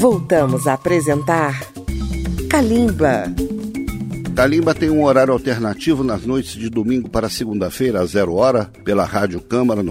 Voltamos a apresentar Kalimba. Kalimba tem um horário alternativo nas noites de domingo para segunda-feira, às 0h, pela Rádio Câmara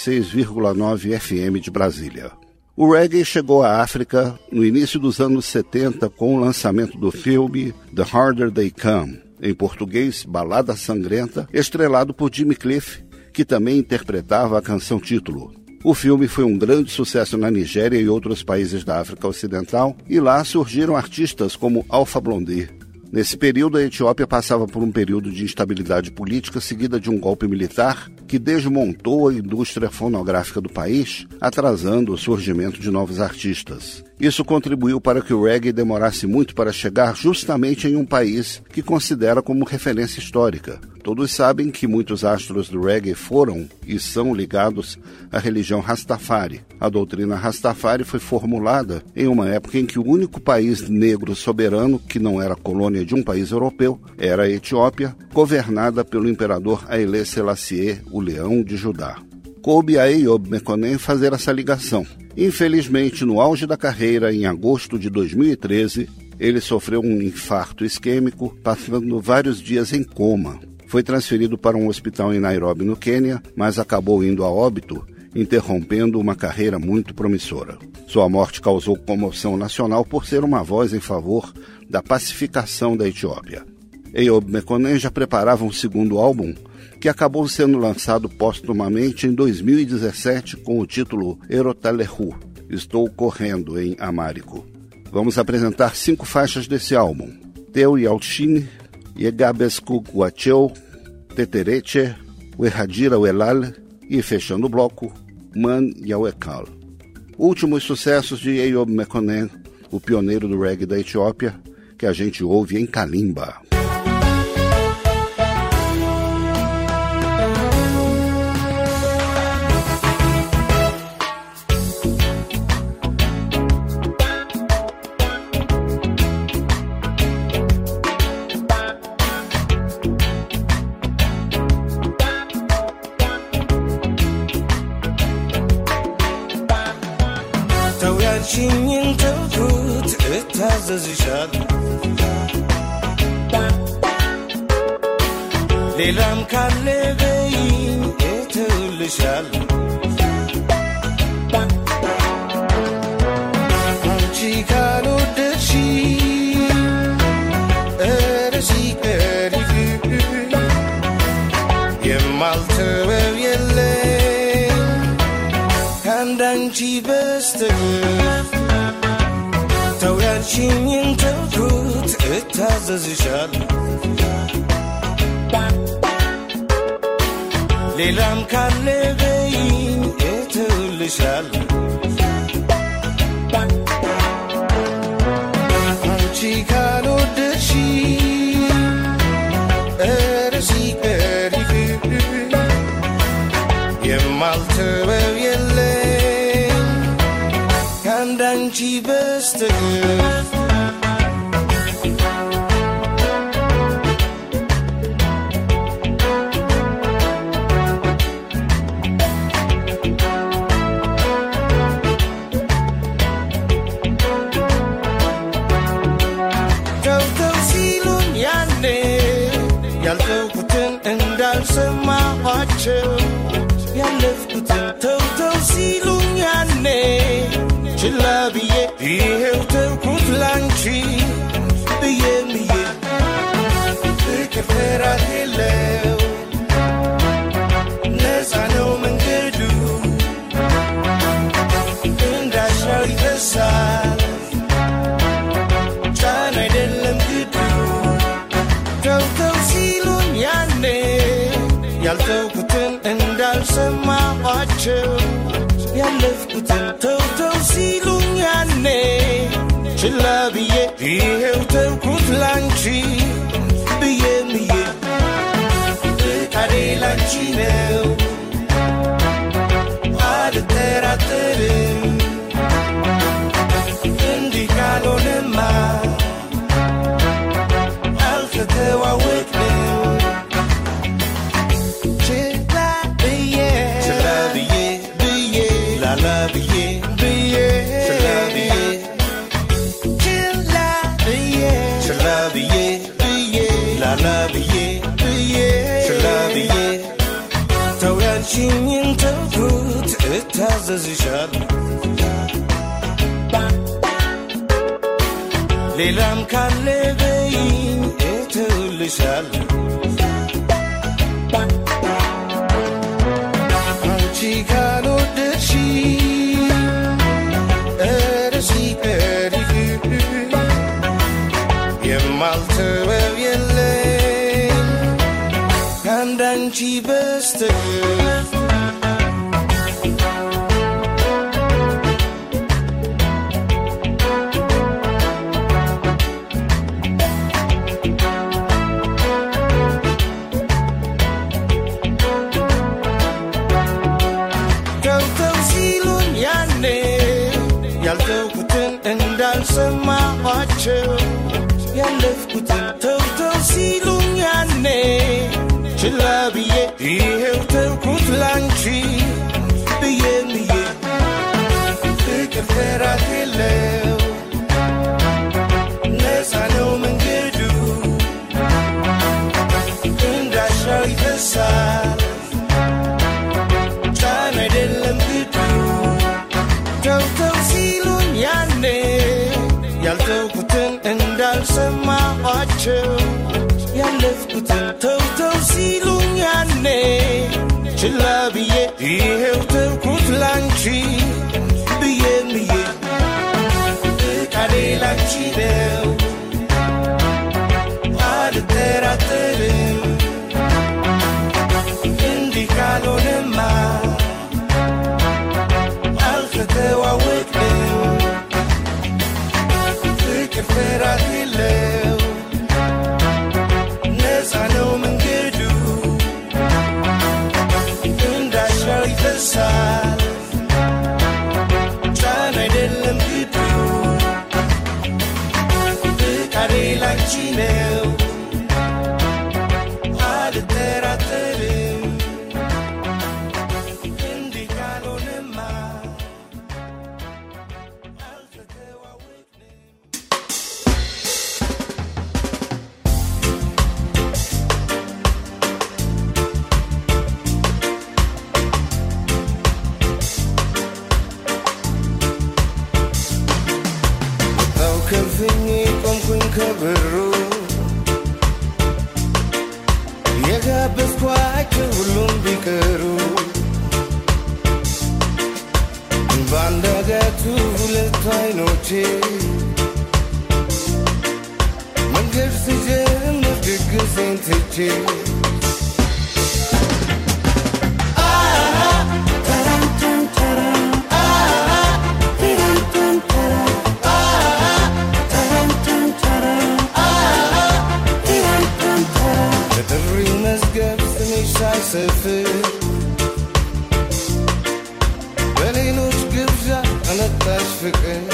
96,9 FM de Brasília. O reggae chegou à África no início dos anos 70 com o lançamento do filme The Harder They Come, em português, Balada Sangrenta, estrelado por Jimmy Cliff, que também interpretava a canção título. O filme foi um grande sucesso na Nigéria e outros países da África Ocidental, e lá surgiram artistas como Alpha Blondy. Nesse período, a Etiópia passava por um período de instabilidade política seguida de um golpe militar que desmontou a indústria fonográfica do país, atrasando o surgimento de novos artistas. Isso contribuiu para que o reggae demorasse muito para chegar justamente em um país que considera como referência histórica. Todos sabem que muitos astros do reggae foram e são ligados à religião Rastafari. A doutrina Rastafari foi formulada em uma época em que o único país negro soberano, que não era colônia de um país europeu, era a Etiópia, governada pelo imperador Haile Selassie, o Leão de Judá. Coube a Eyob Mekonnen fazer essa ligação. Infelizmente, no auge da carreira, em agosto de 2013, ele sofreu um infarto isquêmico, passando vários dias em coma. Foi transferido para um hospital em Nairobi, no Quênia, mas acabou indo a óbito, interrompendo uma carreira muito promissora. Sua morte causou comoção nacional por ser uma voz em favor da pacificação da Etiópia. Eyob Mekonnen já preparava um segundo álbum, que acabou sendo lançado póstumamente em 2017 com o título Erotalehu, Estou Correndo em Amárico. Vamos apresentar 5 faixas desse álbum: Teu Yalchine, Yegabesku Guacheu, Tetereche, Uerradira Uelal e, fechando o bloco, Man Yawekal. Últimos sucessos de Eyob Mekonnen, o pioneiro do reggae da Etiópia, que a gente ouve em Kalimba. Shinin tawkut etazazishal Lelam kallebeyin etulishal Anchi kalu deshi eresi erifu Yemaltevev yelle Kandanchi bestegir Tawyanshin tawkut etazazishal Lelam kallebeyin etulishal Anchi kalu deshi eresi erifu Yemaltevev yelle Kandanchi bestegir ያለፍኩትን ተውተው ሲሉኛኔ ችላ ብዬ ይሄው ተውኩት ላንቺ ብዬ ፍቅር ፍራት የለው ነፃ ነው መንገዱ እንዳሻው ይፈሳል ጫን አይደለም ግዱ ተውተው ሲሉኛኔ ያልተውኩትን እንዳልሰማኋቸው ያለፍኩትን ተውተው ሲሉኛኔ ችላ ብዬ ይሄው ተውኩት ላንቺ ብዬ ፍቃዴ ላንቺ ነው አልጠራጠርም እንዲህ ካልሆነማ አልተተዋወቅንም ላላብዬ ብዬ ላብዬ ተውያንቺኝን ተውኩት እታዘዝሻለሁ ሌላም ካለ በይኝ እተውልሻለሁ አንቺ ካልወደድሽ የማልተወው የለኝ ከአንዳንቺ በስተቀር ተውተው ሲሉኝ ያኔ ያልተውኩትን እንዳልሰማኋቸው ያለፍኩትን ተውተው ሲሉኝ ያኔ ችላ ብዬ ይሄው ተውኩት ላንቺ ብዬ ብዬ ፍቅር ፍራት የለው ነፃ ነው መንገዱ እንዳሻው ይፈሳል ጫን አይደለም ግዱ ተውተው ሲሉኝ ያኔ ያልተውኩትን እንዳልሰማኋቸው ያለፍኩትን ተውተው ሲሉኝ ያኔ ችላ ብዬ ይሄው ተውኩት ላንቺ ብዬ ብዬ ፍቃዴ ላንቺ ነው አልጠራጠርም እንዲህ ካልሆነማ አልተተዋወቅንም ፍቅር ፍራት የለው ነፃ ነው መንገዱ እንዳሻው ይፈሳል ጫን አይደለም ግዱ ፍቃዴ ላንቺ ነው አልጠራጠርም እንዲህ ካልሆነማ አልተተዋወቅንም ከልፍኝ ቆምኩኝ ከበሩ የጋበዝኳቸው ሁሉም ቢቀሩ ባንዳጋቱ ሁለት አይኖቼ መንገድ ስጀምር ድግሴን ትቼ ሳይሰፍር በሌሎች ግብዣ አነጣሽ ፍቅር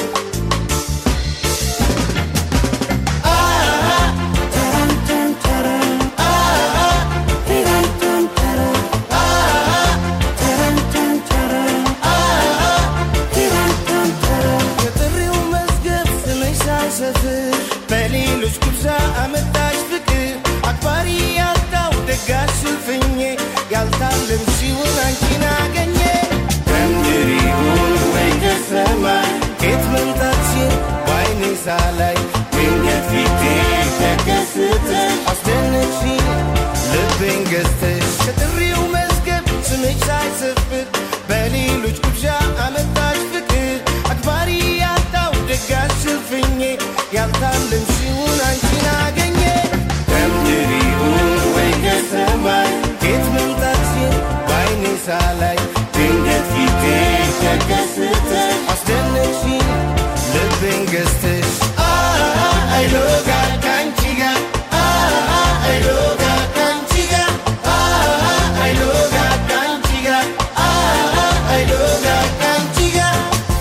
የጥሪው መዝገብ ስምሽ ሳይሰፍር በሌሎች ግብዣ አመጣሽ ፍቅር አክባሪ ያጣው ደጋሽ ስልፍኜ ያልታለም ሲሆን አንቺን አገኘ ከምድር ይሁን ወይ ከሰማይ ከየት መምጣት ሲል በዓይኔ ሳላይ ድንገት ፊቴ ተከስተሽ አስደነቅሽኝ ልቤን ገዝተሽ ከጥሪው መዝገብ ስምሽ ሳይሰፍር በሌሎች ግብዣ አመጣሽ ፍቅር አክባሪ ያጣው ደጋሽ ስልፍኜ ያልታለም ሲሆን አንቺን አገኘ ከምድር ይሁን ወይ ከሰማይ ከየት መምጣት ሲል በዓይኔ ሳላይ ድንገት ፊቴ ተከስተሽ አስደነቅሽኝ ልቤን ገዝተሽ አይሎጋ ካንቺ ጋር አይሎጋ ካንቺ ጋር አይሎጋ ካንቺ ጋር አይሎጋ ካንቺ ጋር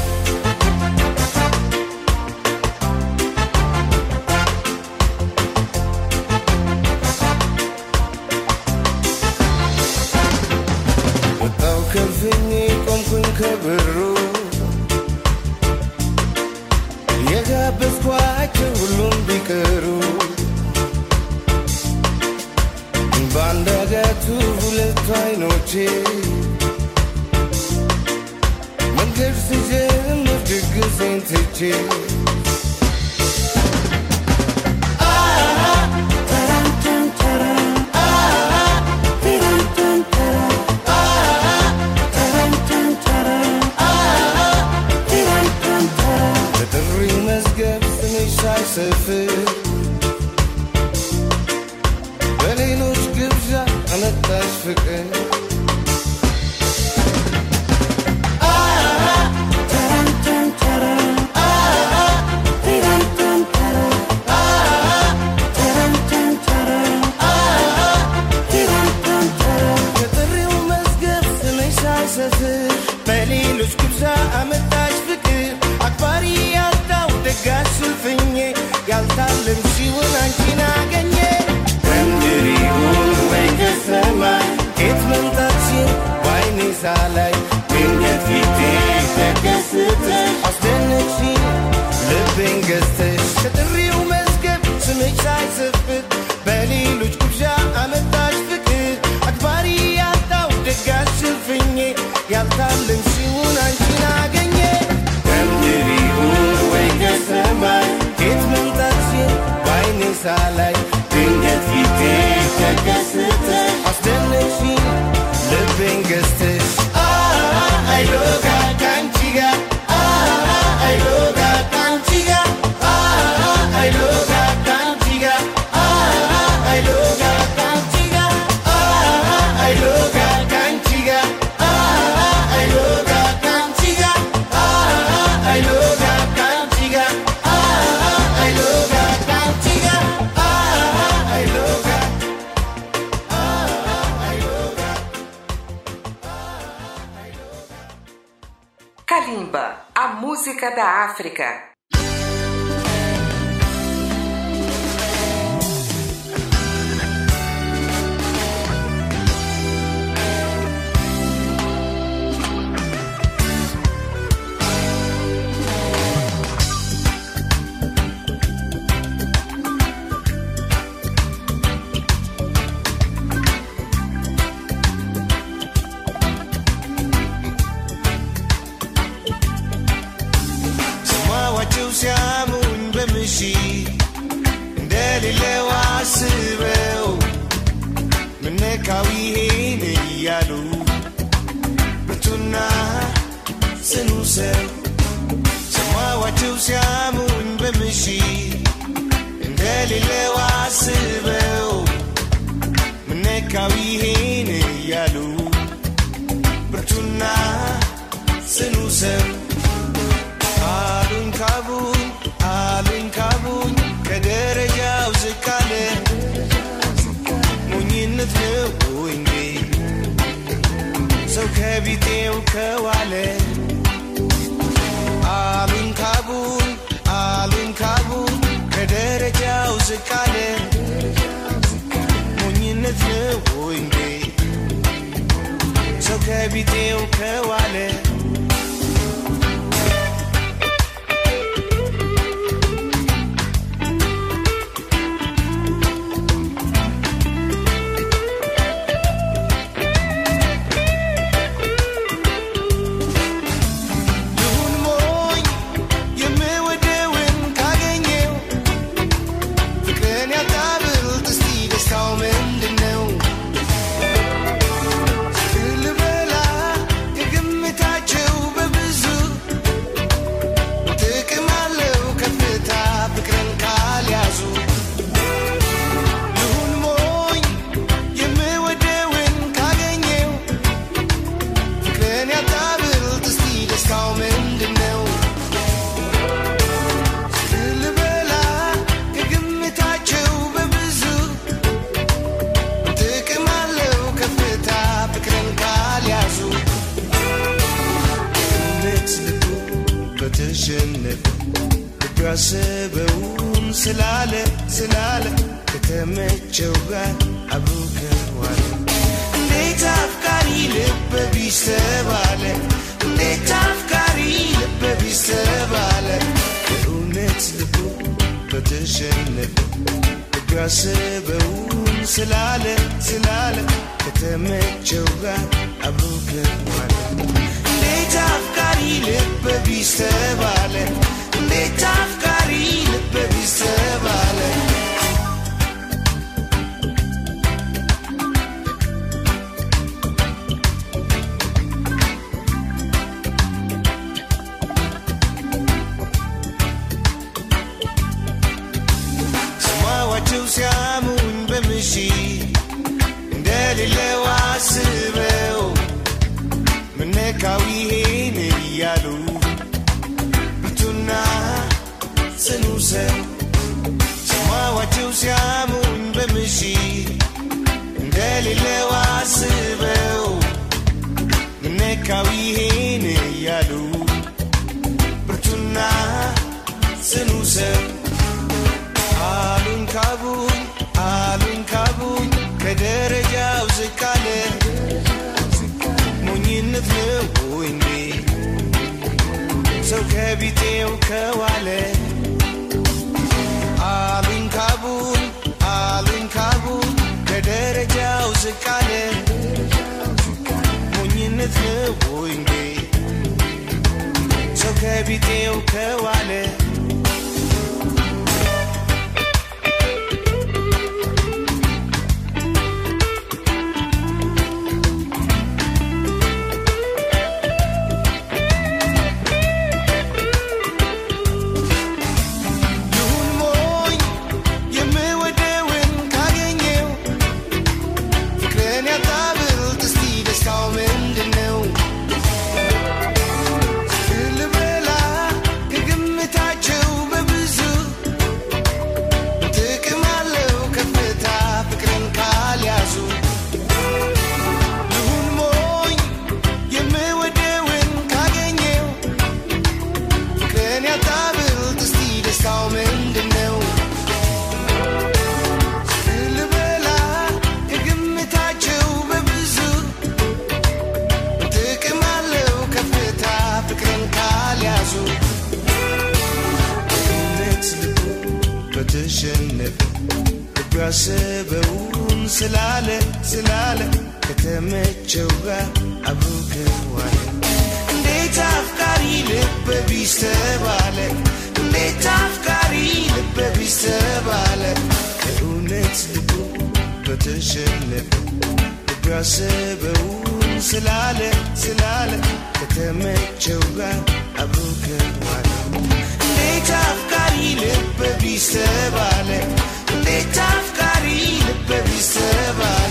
ወጣው ከልፍኝ ቆምኩኝ ከበሩ የጋበዝኳቸው ሁሉም ቢቀሩ ያቱ ሁለት አይኖቼ መንገድ ሲጀምር ድግሴን ትቼ በጥሪው መዝገብ ስምሽ ሳይሰፍር በሌሎች ግብዣ አመጣሽ ፍቅር በጥሪው መዝገብ ስምሽ ሳይሰፍር በሌሎች ግብዣ አመጣሽ ፍቅር አክባሪ ያጣው ደጋሽ ስልፍኜ ያልታለምሽውን አንቺን አገኘ ሰማይ ጌት መምጣትሽን ባይኔ ሳላይ ድንገት ፊቴ ተከስተሽ አስደነቅሽኝ ልቤን ገዝተሽ ከጥሪው መዝገብ ስምሽ ሳይሰፍር በሌሎች ግብዣ አመጣሽ ፍቅር አክባሪ ያጣው ደጋሽ ስልፍኜ ያልታለምሽውን አንቺን አገኘ ከምድር ይሁን ወይ ከሰማይ ጌት መምጣትሽን ባይኔ ሳላይ ድንገት ፊቴ ተከስተሽ አስደነቅሽኝ ልቤን ገዝተሽ አይሎጋ ካንቺ ጋር አይሎጋ ካንቺ ጋር አይሎጋ ካንቺ ጋር አይሎጋ ካንቺ ጋር አይሎጋ ካንቺ ጋር አይሎጋ ካንቺ ጋር አይሎጋ ካንቺ ጋር አይሎጋ ካንቺ ጋር Kalimba, a música da África. ሲያሙኝ በምሺ እንደሌለው አስበው ምነካው ይሄን እያሉ ብርቱና ጽኑ ሰው ሰማዋቸው ሲያሙኝ በምሺ እንደሌለው አስበው ምነካው ይሄን እያሉ ብርቱና ጽኑ ሰው አሉኝ ካቡኝ ከደረጃው ዝቅ አለ ሞኝነት ነው እንዴ ሰው ከቢጤው ከዋለ አሉኝ ካቡኝ ከደረጃው ዝቅ አለ ሞኝነት ነው እንዴ ሰው ከቢጤው ከዋለ ያሰበውን ስላለ ከተመቸው ጋር አብሮ ከዋለ እንዴት አፍቃሪ ልብ ቢስተባለ እንዴት አፍቃሪ ልብ ቢስተባለ እውነት ልቡ በተሸነፈ ያሰበውን ስላለ ስላለ ከተመቸው ጋር አብሮ ከዋለ እንዴት አፍቃሪ ልብ ቢስ ተባለ እንዴት አፍቃሪ ልብ ቢስ ተባለ ሲያሙኝ በምሺ እንደሌለው አስበው ምነካው ይሄን እያሉ ብቱና ጽኑ ሰው ሰማዋቸው ሲያሙኝ በምሺ እንደሌለው አስበው ምነካው ይሄን እያሉ ብቱና ጽኑ ሰው አሉኝ ካቡኝ ከደረጃው ዝቅ አለ ሞኝነት ነው እንዴ ሰው ከቢጤው ከዋለ አሉኝ ካቡኝ ከደረጃው ዝቅ አለ ሞኝነት ነው እንዴ ሰው ከቢጤው ከዋለ ያሰበውን ስላለ ስላለ ከተመቸው ጋር አብሮ ከዋለ እንዴት አፍቃሪ ልብ ቢስ ተባለ እንዴት አፍቃሪ ልብ ቢስ ተባለ ከእውነት ልቡ በተሸነፈ ያሰበውን ስላለ ስላለ ከተመቸው ጋር አብሮ ከዋለ እንዴት አፍቃሪ ልብ ቢስ ተባለ እንዴት አፍቃሪ ልብ ቢስ ተባለ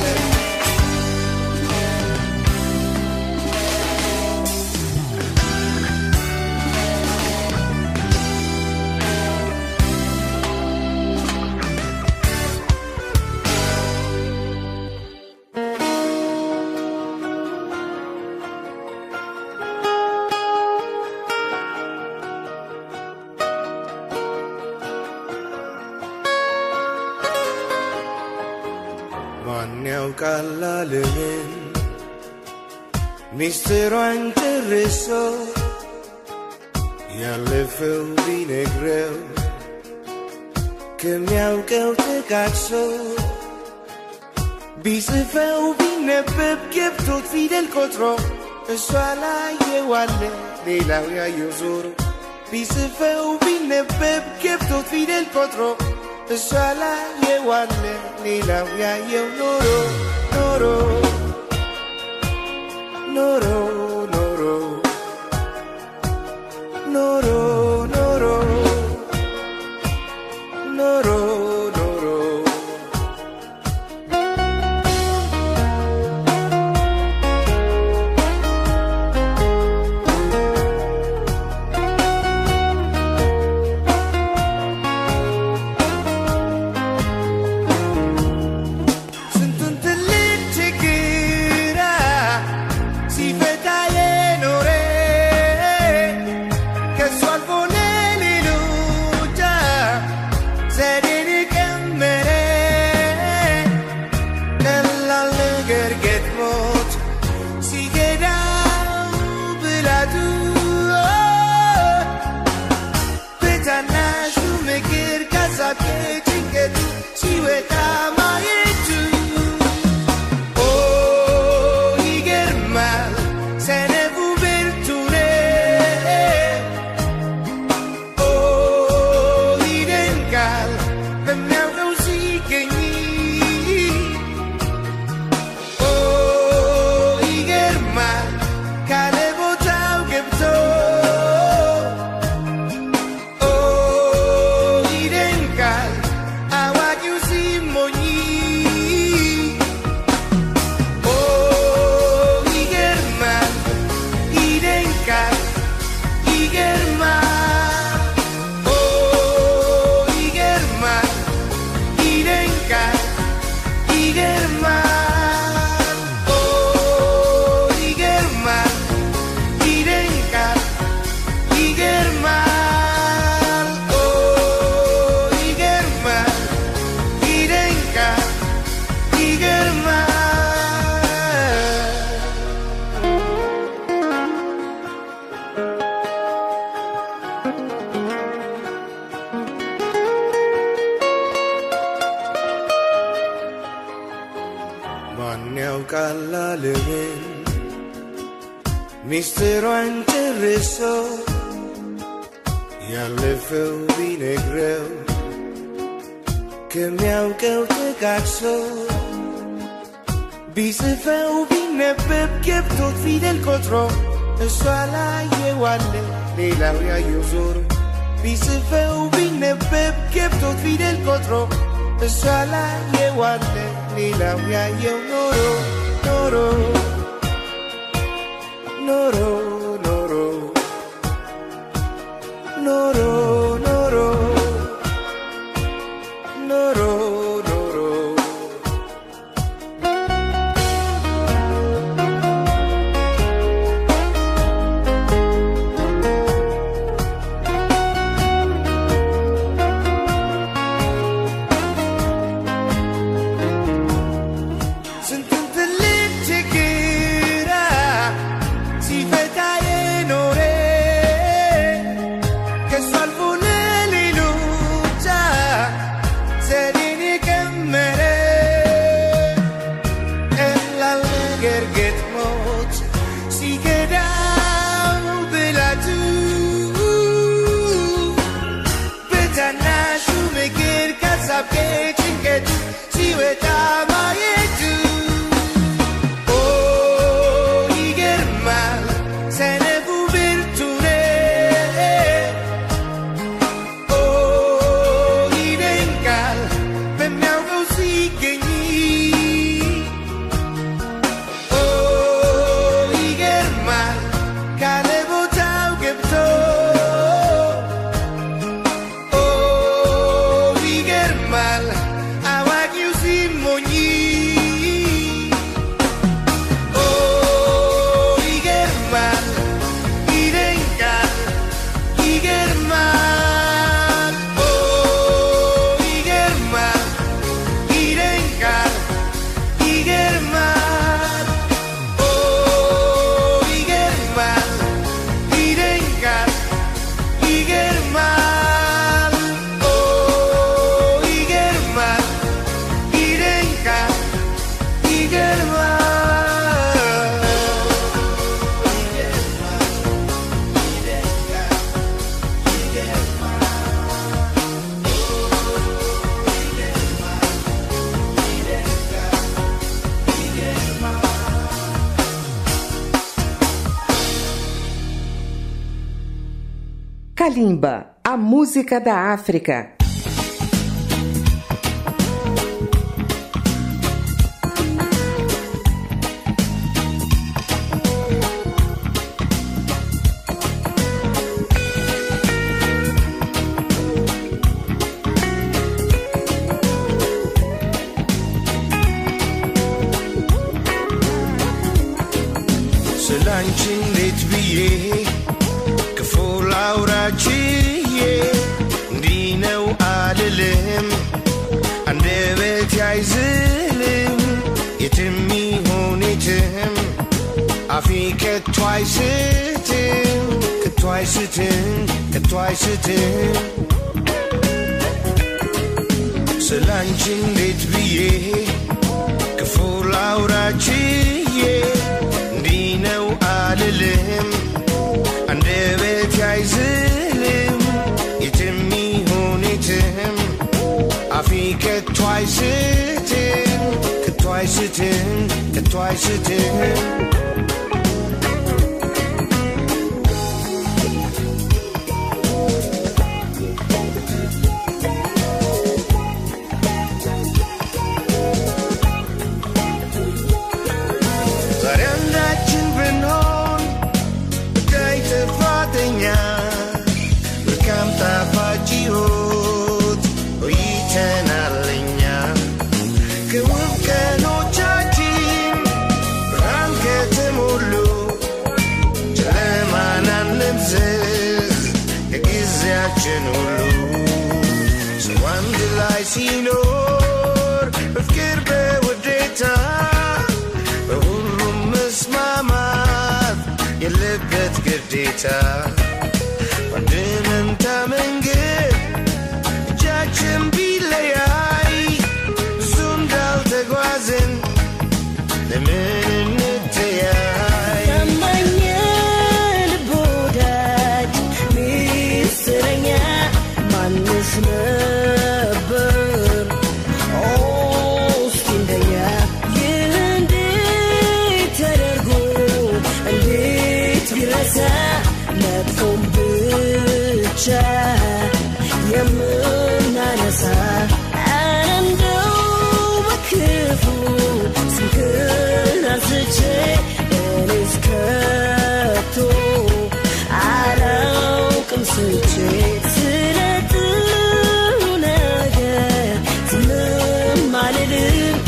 ቃላልን ሚስጥሯን ጨርሶ ያለፈው ቢነግረው ከሚያውቀው ተቃቅሶ ቢጽፈው ቢነበብ ገብቶት ፊደል ቆጥሮ እሷ ላይ የዋለ ሌላው ያየው ዞሮ ቢጽፈው ቢነበብ ገብቶት ፊደል ቆጥሮ እሷ ላይ የዋለ ሌላው ያየው ኖሮ ኖሮ ኖሮ ኖሮ ኖሮ ኖሮ ኖሮ Guess what? ያውቃላለምን ሚስጥሯን ጨርሶ ያለፈው ቢነግረው ከሚያውቀው ተጋግሶ ቢጽፈው ቢነበብ ገብቶት ፊደል ቆጥሮ እሷ ላይ የዋለ ሌላው ያየው ዞሮ ቢጽፈው ቢነበብ ገብቶት ፊደል ቆጥሮ እሷ ላይ የዋለ ሌላው ያየው ኖሮ ኖሮ ኖሮ ኖሮ ኖሮ ኖሮ ኖሮ Kalimba, a música da África. ስላንቺን እንዴት ብዬ ክፉ ላውራችዬ እንዲህ ነው አልልም አንደበቴ አይዝልም የትም ይሁን የትም አፌ ከቶ አይስትም ከቶ አይስትም ከቶ አይስትም ሲኖር በፍቅር በውዴታ በሁሉም መስማማት የለበት ግዴታ በአንድ መንታ መንገድ እጃችን ቢለያይ ብዙ እንዳልተጓዝን ለምን የምናነሳ እንደው በክፉ ስምህን አንስቼ እኔስ ከቶ አላውቅም ስቼ ስለ ጥሩ ነገር ዝም አልልም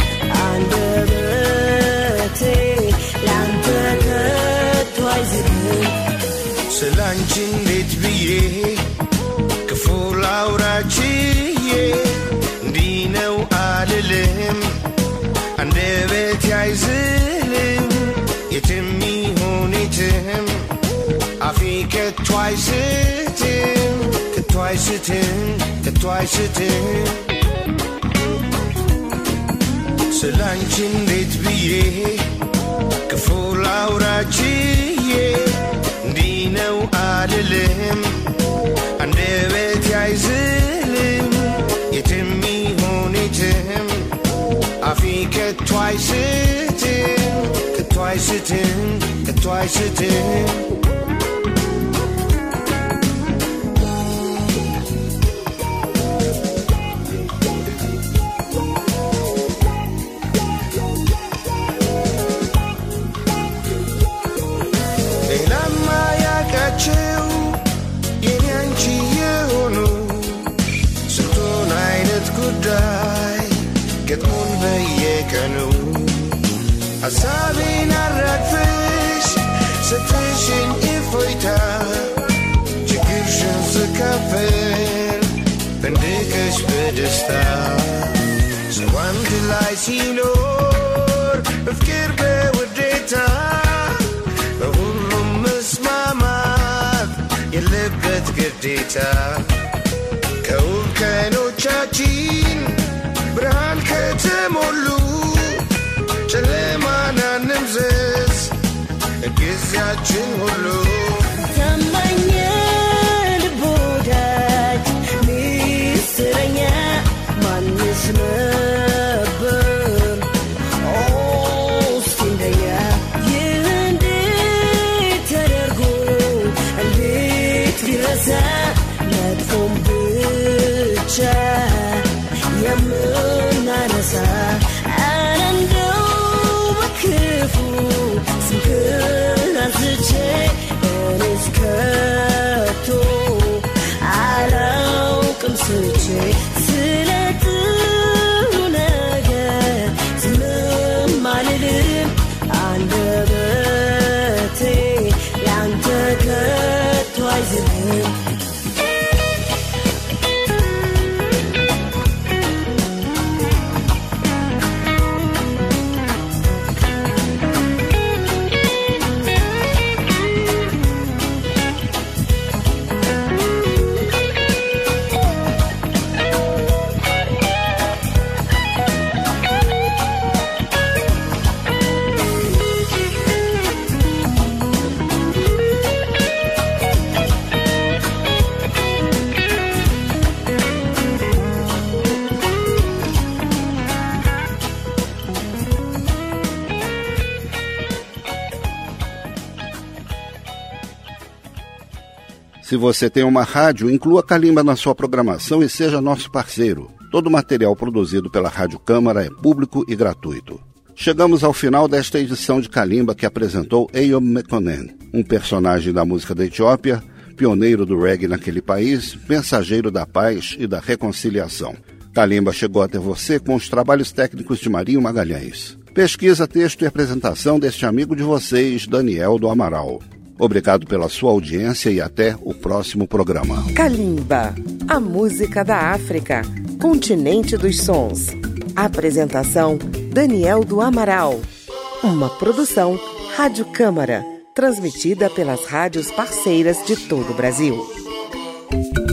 አንደበቴ ላንተ ከቶ አይዝልም ስላንቺ እንዴት ብዬ ክፉ ላውራችዬ እንዲህ ነው አልልም አንደበቴ አይዝልም የትም ይሁን የትም አፌ ከቶ አይስትም ከቶ አይስትም ከቶ አይስትም ስላንቺ እንዴት ብዬ ክፉ ላውራችዬ እንዲህ ነው አልልም አንደበቴ አይዝልም የትም ይሁን የትም አፌ ከቶ አይስትም ከቶ አይስትም ከቶ አይስትም ገጥሞን በየቀኑ ሐሳቤን አራግፈሽ ስትሽኝ እፎይታ ችግርሽን ስካፈል ፈንድቀሽ በደስታ ሰው አንድ ላይ ሲኖር በፍቅር በውዴታ በሁሉም መስማማት የለበት ግዴታ ከውብ ቀኖቻችን ብርሃን ከተሞሉ ጨለማን አንምዘዝ ጊዜያችን ሁሉ ታማኝ ልብ ወዳጅ ሚስጥረኛ ማንስ ነበር እስቲ እንደኛ ይህ እንዴት ተደርጎ እንዴት ሊረሳ መጥፎም ብቻ የምናነሳ እንደው በክፉ ስምህን አንስቼ እኔስ ከቶ አላውቅም ስቼ ስለ ጥሩ ነገር ዝም አልልም አንደበቴ ላንተ ከቶ አይዝልም Se você tem uma rádio, inclua Kalimba na sua programação e seja nosso parceiro. Todo o material produzido pela Rádio Câmara é público e gratuito. Chegamos ao final desta edição de Kalimba que apresentou Eyom Mekonnen, um personagem da música da Etiópia, pioneiro do reggae naquele país, mensageiro da paz e da reconciliação. Kalimba chegou até você com os trabalhos técnicos de Marinho Magalhães. Pesquisa, texto e apresentação deste amigo de vocês, Daniel do Amaral. Obrigado pela sua audiência e até o próximo programa. Kalimba, a música da África, continente dos sons. Apresentação, Daniel do Amaral. Uma produção, Rádio Câmara, transmitida pelas rádios parceiras de todo o Brasil.